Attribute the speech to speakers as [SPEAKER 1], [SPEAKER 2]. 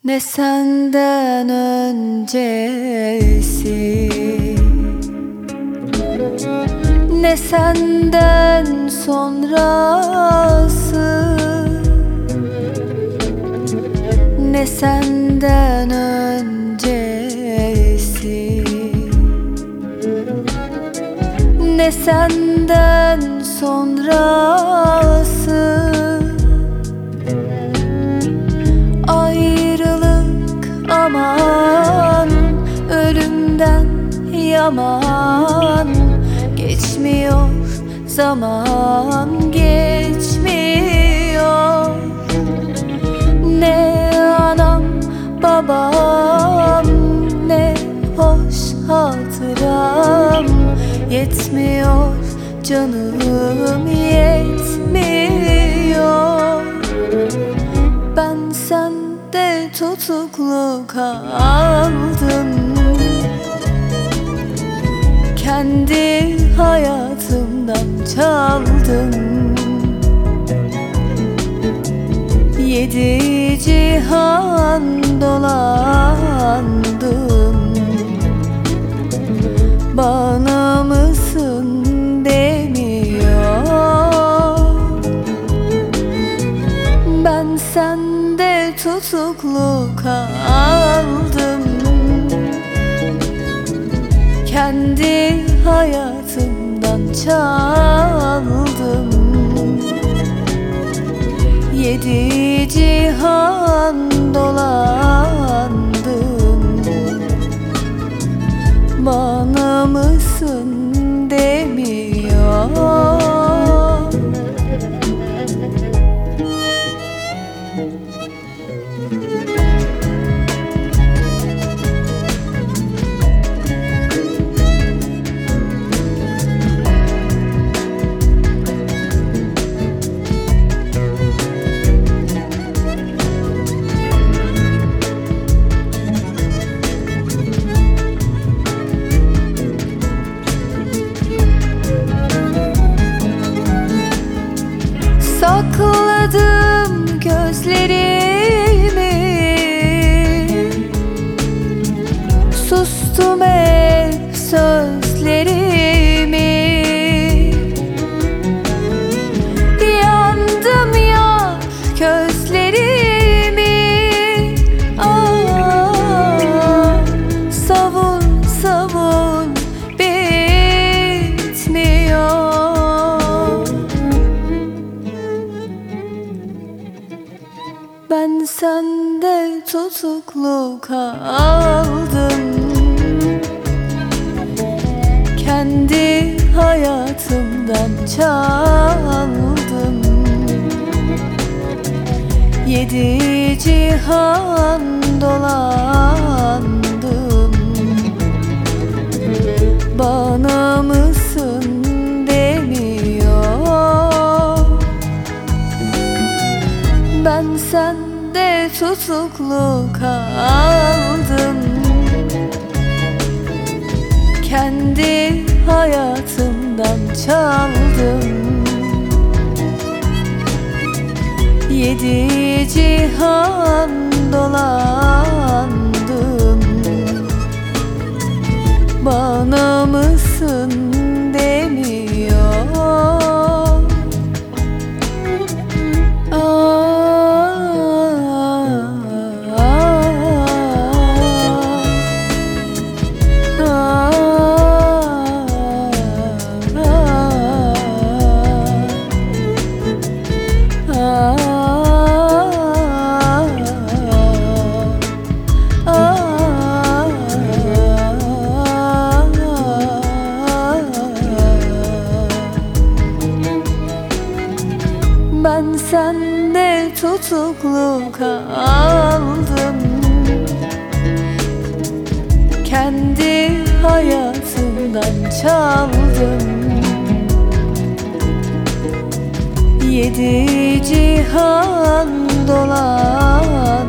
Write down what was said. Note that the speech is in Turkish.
[SPEAKER 1] Ne senden öncesi, ne senden sonrası, ne senden öncesi, ne senden sonrası. Ayrılık aman, ölümden yaman. Geçmiyor zaman, geçmiyor. Ne anam babam, ne hoş hatıram. Yetmiyor canım, yetmiyor. Ben sende tutuklu kaldım, kendi hayatımdan çaldım. Yedi cihan dolandım, bana mısın demiyor. Ben sende tutuklu kaldım, kendi hayatımdan çaldım. Yedi cihan dolandım, bana mısın demiyor. Sakladım gözlerimi, sustum hep sözlerimi. Yandım ya gözlerimi, savun savun bitmiyor. Ben sende tutuklu kaldım, kendi hayatımdan çaldım. Yedi cihan dolandım, bana mısın demiyor. Ben sende tutuklu kaldım, kendi hayatımdan çaldım. Yedi cihan dolandım, bana mısın demiyor. Ben sende tutuklu kaldım, kendi hayatımdan çaldım. Yedi cihan dolandım,